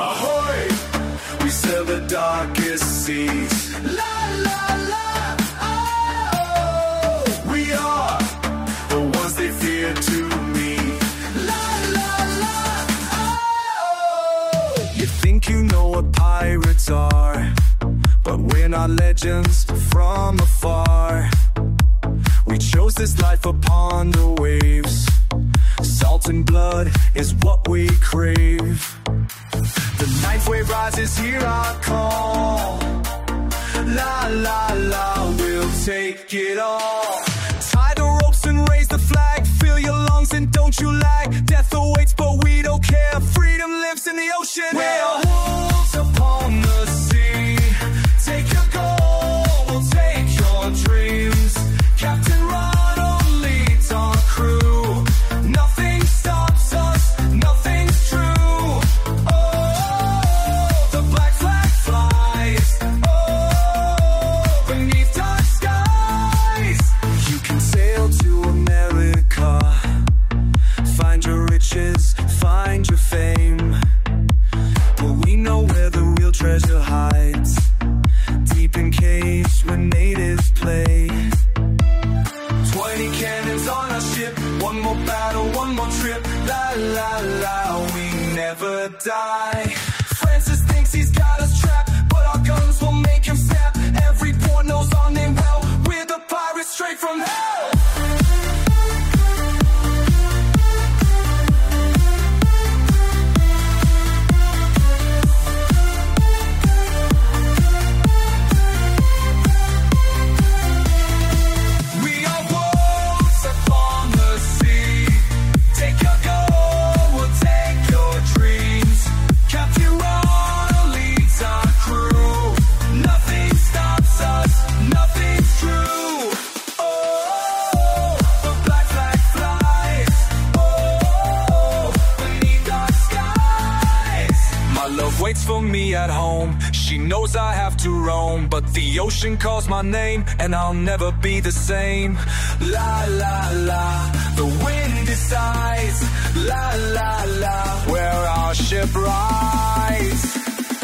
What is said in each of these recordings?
Ahoy! We sail the darkest seas. La la la. Oh, we are the ones they fear to meet. La la la. Oh, you think you know what pirates are, but we're not legends from afar. We chose this life upon the waves. Salt and blood is what we crave. The ninth wave rises, hear our call. La la la, we'll take it all. Tie the ropes and raise the flag. Fill your lungs and don't you lag. Death awaits but we don't care. Freedom lives in the ocean. We're wolves upon the sea. Take your goal, we'll take your dreams. Captain Ronald leads our crew. Nothing stops us, nothing's true. Oh, the black flag flies. Oh, beneath dark skies. You can sail to America. Find your riches, find your fame. But we know where the real treasure hides. Deep in caves where natives play. 20 cannons on our ship. One more battle, one more trip. La la la, we never die. Francis thinks he's got us trapped, but our guns will make him snap. Every port knows our name well. We're the pirates straight from hell. Waits for me at home. She knows I have to roam, but the ocean calls my name, and I'll never be the same. La la la, the wind decides. La la la, where our ship rides.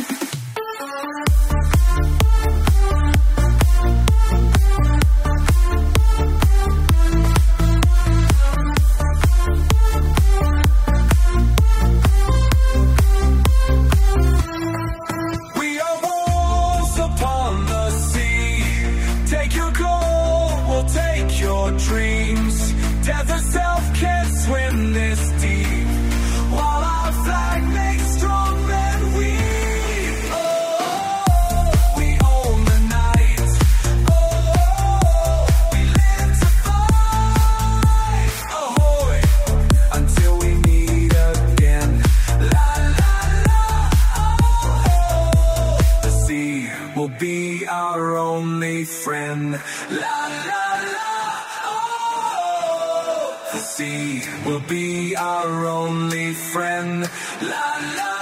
Dreams, death herself can't swim this deep, while our flag makes strong men weak. Oh, we own the night. Oh, we live to fight. Ahoy, until we meet again. La la la. Oh, the sea will be our only friend. La la la. The sea will be our only friend. La la.